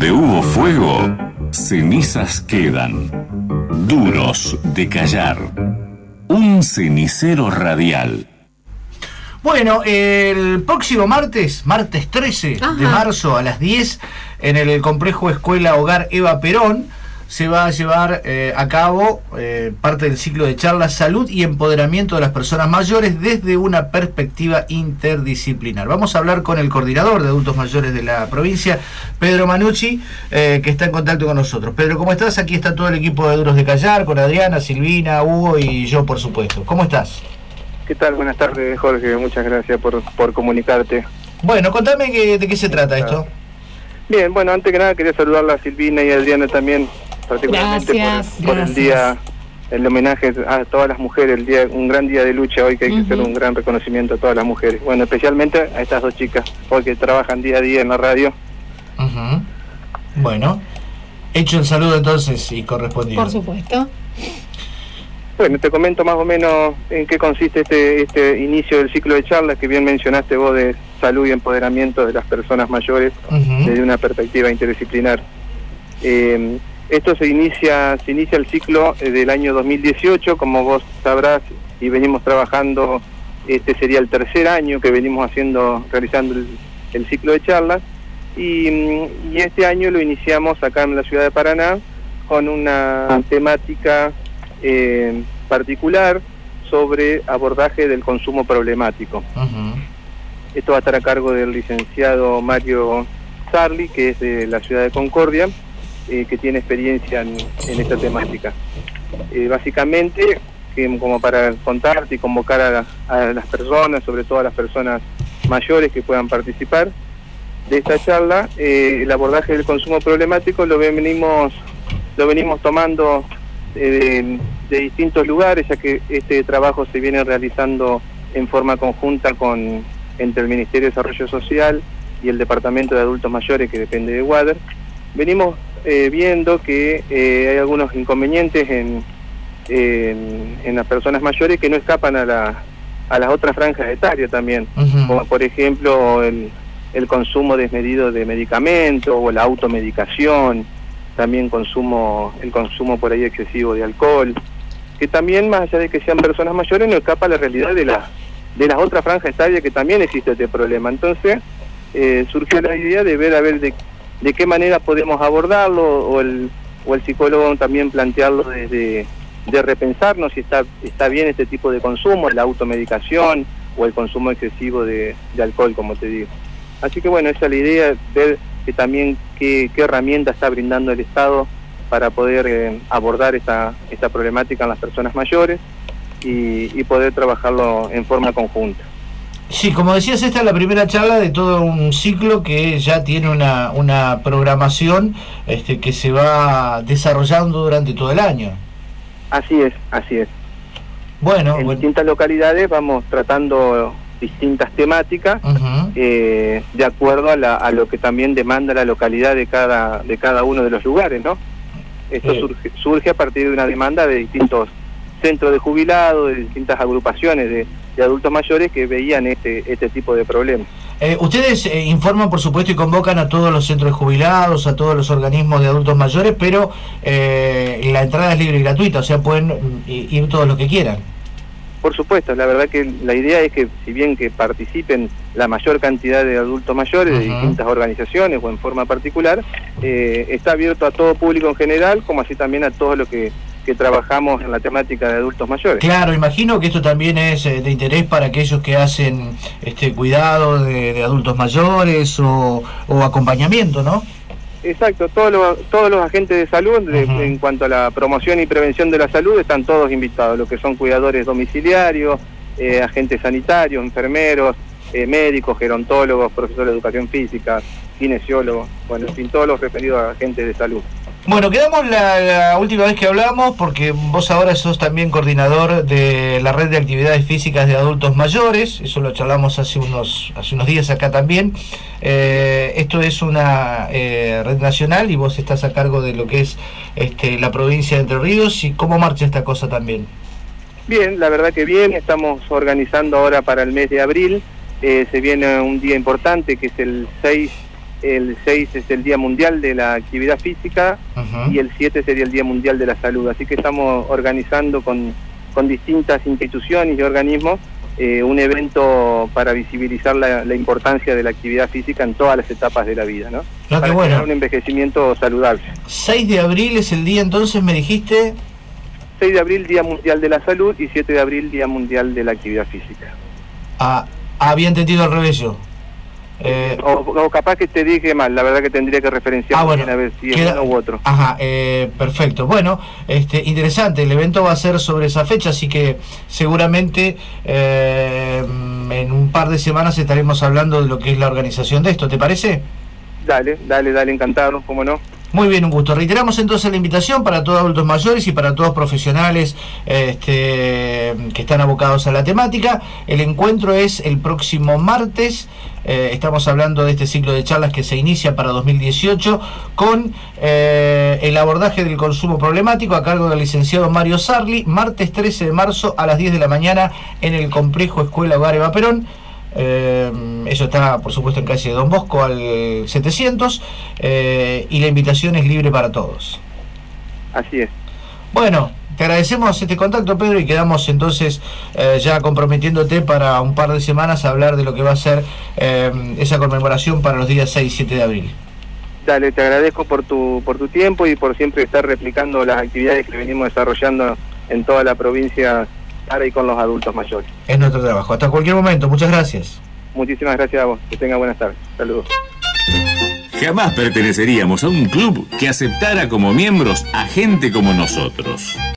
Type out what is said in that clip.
Donde hubo fuego, cenizas quedan, duros de callar. Un cenicero radial. Bueno, el próximo martes 13 de marzo a las 10, en el complejo Escuela Hogar Eva Perón, se va a llevar a cabo parte del ciclo de charlas Salud y Empoderamiento de las Personas Mayores desde una perspectiva interdisciplinar. Vamos a hablar con el coordinador de adultos mayores de la provincia, Pedro Manucci, que está en contacto con nosotros. Pedro, ¿cómo estás? Aquí está todo el equipo de Duros de Callar, con Adriana, Silvina, Hugo y yo, por supuesto. ¿Cómo estás? ¿Qué tal? Buenas tardes, Jorge. Muchas gracias por comunicarte. Bueno, contame de qué se trata esto. Bien, bueno, antes que nada quería saludarla a Silvina y a Adriana también, particularmente por el día, el homenaje a todas las mujeres, un gran día de lucha hoy, que hay que hacer un gran reconocimiento a todas las mujeres. Bueno, especialmente a estas dos chicas, hoy que trabajan día a día en la radio. Bueno, hecho el saludo entonces y correspondido. Por supuesto. Bueno, te comento más o menos en qué consiste este inicio del ciclo de charlas que bien mencionaste vos, de salud y empoderamiento de las personas mayores desde una perspectiva interdisciplinar. Esto se inicia el ciclo del año 2018, como vos sabrás, y venimos trabajando, este sería el tercer año que venimos realizando el ciclo de charlas, y este año lo iniciamos acá en la ciudad de Paraná con una temática particular sobre abordaje del consumo problemático. Esto va a estar a cargo del licenciado Mario Sarli, que es de la ciudad de Concordia, que tiene experiencia en esta temática. Básicamente, como para contarte y convocar a las personas, sobre todo a las personas mayores que puedan participar de esta charla, el abordaje del consumo problemático lo venimos tomando de distintos lugares, ya que este trabajo se viene realizando en forma conjunta entre el Ministerio de Desarrollo Social y el Departamento de Adultos Mayores, que depende de WADER. Venimos viendo que hay algunos inconvenientes en las personas mayores que no escapan a las otras franjas etarias también, como por ejemplo el consumo desmedido de medicamentos o la automedicación, también el consumo por ahí excesivo de alcohol, que también, más allá de que sean personas mayores, no escapa a la realidad de las otras franjas etarias, que también existe este problema. Entonces surgió la idea de ver a ver de qué manera podemos abordarlo, o el psicólogo también plantearlo de repensarnos si está bien este tipo de consumo, la automedicación o el consumo excesivo de alcohol, como te digo. Así que bueno, esa es la idea, ver que también qué herramienta está brindando el Estado para poder abordar esta problemática en las personas mayores y poder trabajarlo en forma conjunta. Sí, como decías, esta es la primera charla de todo un ciclo que ya tiene una programación que se va desarrollando durante todo el año. Así es. Bueno, distintas localidades vamos tratando distintas temáticas de acuerdo a lo que también demanda la localidad de cada uno de los lugares, ¿no? Esto surge a partir de una demanda de distintos centros de jubilados, de distintas agrupaciones de adultos mayores que veían este tipo de problemas. Ustedes informan, por supuesto, y convocan a todos los centros de jubilados, a todos los organismos de adultos mayores, pero la entrada es libre y gratuita, o sea, pueden ir todos los que quieran. Por supuesto, la verdad que la idea es que, si bien que participen la mayor cantidad de adultos mayores de distintas organizaciones o en forma particular, está abierto a todo público en general, como así también a todos los que trabajamos en la temática de adultos mayores. Claro, imagino que esto también es de interés para aquellos que hacen cuidado de adultos mayores o acompañamiento, ¿no? Exacto, todos los agentes de salud, en cuanto a la promoción y prevención de la salud, están todos invitados, lo que son cuidadores domiciliarios, agentes sanitarios, enfermeros, médicos, gerontólogos, profesores de educación física, kinesiólogos, bueno, en fin, todos los referidos a agentes de salud. Bueno, quedamos la última vez que hablamos, porque vos ahora sos también coordinador de la red de actividades físicas de adultos mayores, eso lo charlamos hace unos días acá también. Esto es una red nacional y vos estás a cargo de lo que es la provincia de Entre Ríos. ¿Y cómo marcha esta cosa también? Bien, la verdad que bien, estamos organizando ahora para el mes de abril, se viene un día importante que es el 6 el 6 es el Día Mundial de la Actividad Física y el 7 sería el Día Mundial de la Salud. Así que estamos organizando con distintas instituciones y organismos un evento para visibilizar la importancia de la actividad física en todas las etapas de la vida, ¿no? Para generar un envejecimiento saludable. 6 de abril es el día, entonces, me dijiste... 6 de abril, Día Mundial de la Salud, y 7 de abril, Día Mundial de la Actividad Física. Había entendido al revés yo. O capaz que te dije mal, la verdad que tendría que referenciar bien a ver si es uno u otro. Perfecto. Bueno, interesante, el evento va a ser sobre esa fecha, así que seguramente en un par de semanas estaremos hablando de lo que es la organización de esto, ¿te parece? Dale, encantado, cómo no. Muy bien, un gusto. Reiteramos entonces la invitación para todos adultos mayores y para todos profesionales que están abocados a la temática. El encuentro es el próximo martes. Estamos hablando de este ciclo de charlas que se inicia para 2018 con el abordaje del consumo problemático a cargo del licenciado Mario Sarli, martes 13 de marzo a las 10 de la mañana en el complejo Escuela Hogar Eva Perón. Eso está por supuesto en calle Don Bosco al 700 y la invitación es libre para todos. Así es. Bueno, te agradecemos este contacto, Pedro, y quedamos entonces ya comprometiéndote para un par de semanas a hablar de lo que va a ser esa conmemoración para los días 6 y 7 de abril. Dale, te agradezco por tu tiempo y por siempre estar replicando las actividades que venimos desarrollando en toda la provincia y con los adultos mayores. Es nuestro trabajo. Hasta cualquier momento. Muchas gracias. Muchísimas gracias a vos. Que tenga buenas tardes. Saludos. Jamás perteneceríamos a un club que aceptara como miembros a gente como nosotros.